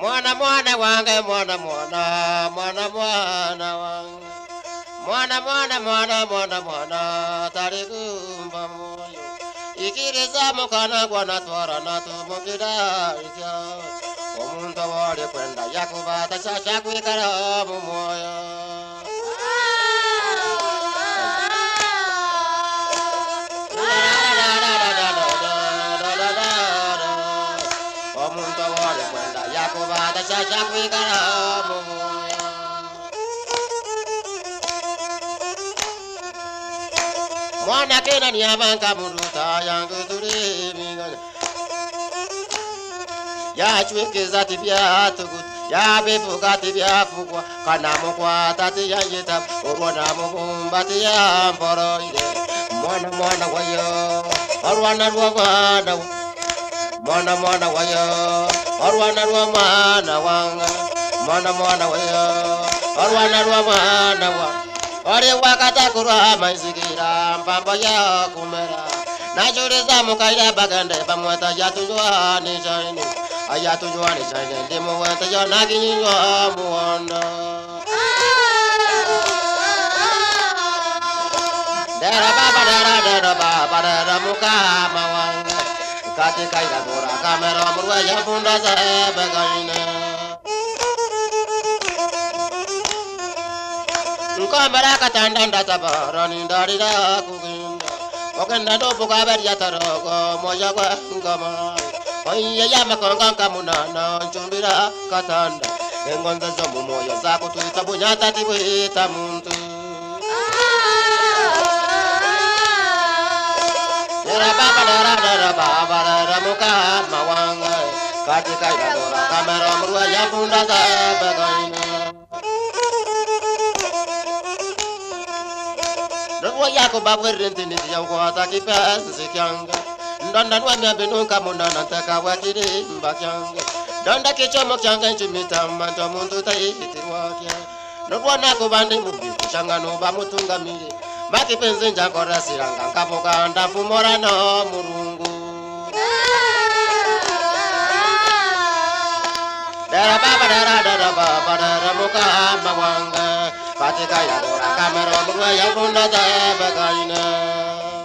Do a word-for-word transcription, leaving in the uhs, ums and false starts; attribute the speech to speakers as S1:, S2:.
S1: Mwana mwana wange mwana mwana mwana mwana wange mwana mwana mwana mwana mwana tarikumba moyo ikiriza mukana gwana twara na tumukira ija omuntu wali kwenda yakubata chacha kwikara mu moyo omuntu wali kwenda yakubata chacha kwikara mu moyo mwana kena ni amanka muruta yangu turimi ya chwekeza tibya tugut ya befuka tibya fukwa kana mukwa tati ya yeta urwana mubumba tiya mboro ide mwana mwana wayo urwana rwabana mwana mwana wayo urwana rwamana wanga mwana mwana wayo urwana rwamana wanga ore wakata kurwa maisigira mpamba ya kumera najuriza mukaira bagande bamwata yatujwa ni jaini ayatujwa ni jaini ndimo wata ya naginywa muonda dera baba dera dera baba dera mukama wanga katika ila bora kamera murwa ya funda za bagaine Kamera katanda ndata ni ndarira kuginda okenda dopo kabari yatarogo moya kwa ngama oye yama konga kamunana nchumbira katanda engonza zo mumoyo zako tuita bunyata tibita muntu dera baba dera dera baba dera muka mawanga katika ila kamera murwa ya funda za bagaina Nwa yako babwerente ni ya kwa takipenzi kyanga ndanda nwa myabeno kamona nataka wakiri mbakyanga ndanda kichomo kyanga nchimita manto muntu tayitirwa kya nwa nako bandi mubi kuchanga no bamutunga mire makipenzi njakora siranga ngapoka ndafu morano murungu dara baba dara dara baba dara muka mawanga katika ya dora kamera murwa ya funda za bagaina